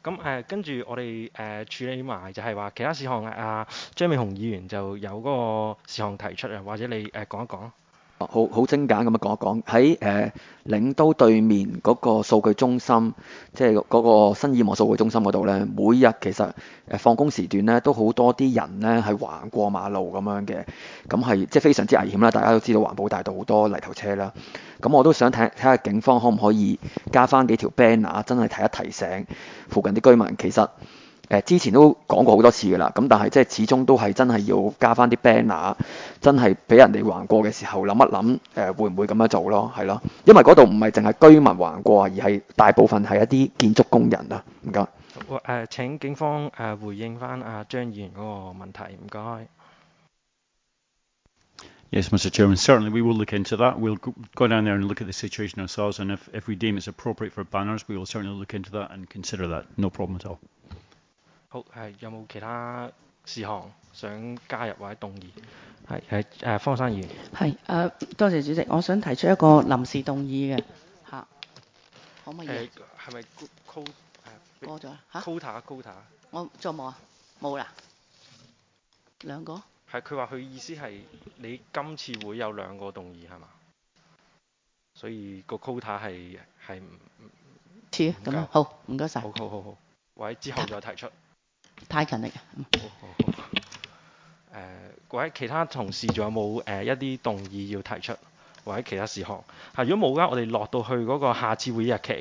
咁跟住我哋處理埋就係話其他事項張美雄議員就有嗰個事項提出啊，或者你講一講。 好精簡咁樣講一講，喺領都對面嗰個數據中心，即係嗰個新意網數據中心嗰度呢，每日其實放工時段呢都好多啲人呢係橫過馬路咁樣嘅，咁係即係非常之危險啦。大家都知道環保大道好多泥頭車啦，咁我都想睇下警方可唔可以加翻幾條 banner， 真係提醒附近啲居民，其實之前都講過好多次㗎啦，咁但係即係始終都係真係要加翻啲 banner， 真係俾人哋橫過嘅時候諗一諗會唔會咁樣做咯，係咯，因為嗰度唔係淨係居民橫過，而係大部分係一啲建築工人啊。唔該。 請警方回應翻張議員嗰個問題，唔該。 Yes, Mr. Chairman, certainly we will look into that. We'll go down there and look at the situation ourselves, and if we deem it's appropriate for banners, we will certainly look into that and consider that. No problem at all. 好，有冇其他事項想加入或者動議？係方生議員。 係多謝主席，我想提出一個臨時動議嘅嚇，可唔可以？ 係咪過咗嚇 quota？ 我仲冇啊，冇啦，兩個。 係佢話佢意思係你今次會有兩個動議係嘛？所以個 quota 係唔似咁樣，好唔該晒。 好，或者之後再提出。 太勤力啊！ 好。各位其他同事仲有冇一啲動議要提出，或者其他事項？如果冇嘅，我哋落到去嗰個下次會議日期。